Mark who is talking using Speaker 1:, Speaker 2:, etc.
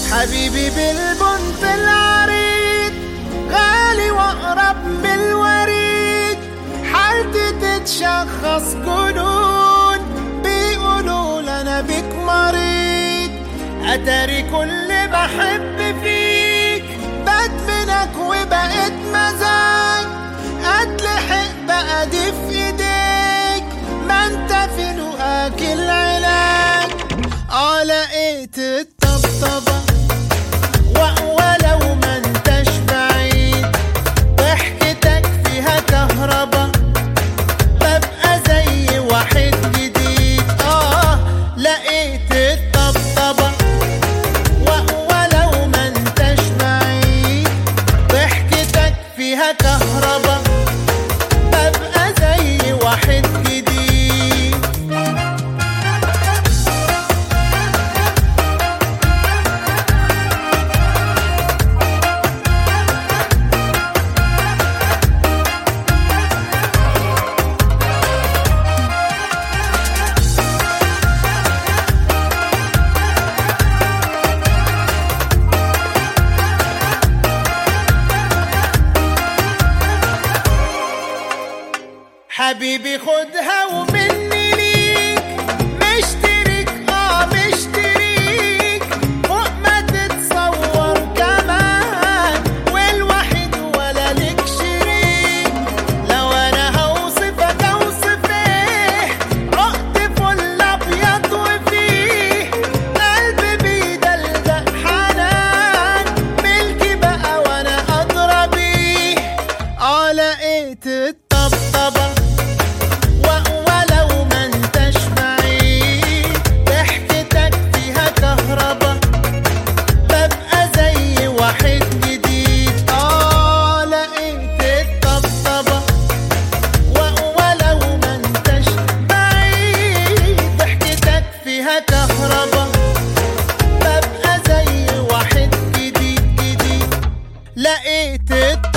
Speaker 1: حبيبي بالبنط العريض، غالي واقرب من الوريد، حالتي تتشخص جنون، بيقولوا لنا بيك مريض. اتاري كل بحب فيك بدمنك وبقيت مزاج، اتلحق بقى دي في ايديك، ما انت في لقاك العلاج. لقيت الطبطبة ولو ما انتش بعيد، ضحكتك فيها كهربا، ببقى زي واحد جديد. لقيت الطبطبة ولو ما انتش بعيد، ضحكتك فيها كهربا، ببقى زي واحد جديد. حبيبي خدها ومني ليك، مشترك مشتريك فوق ما تتصور كمان، والوحيد ولا لك شريك. لو انا هوصفك اوصف ايه، عقد فل ابيض وفيه قلبي بيدلدق حنان، ملكي بقى وانا ادرى بيه. لقيت الطبطبة ولو ما انتش بعيد، ضحكتك فيها كهربا، ببقى زي واحد جديد. لقيت الطبطبة ولو ما انتش بعيد، ضحكتك فيها كهربا، ببقى زي واحد جديد. لقيت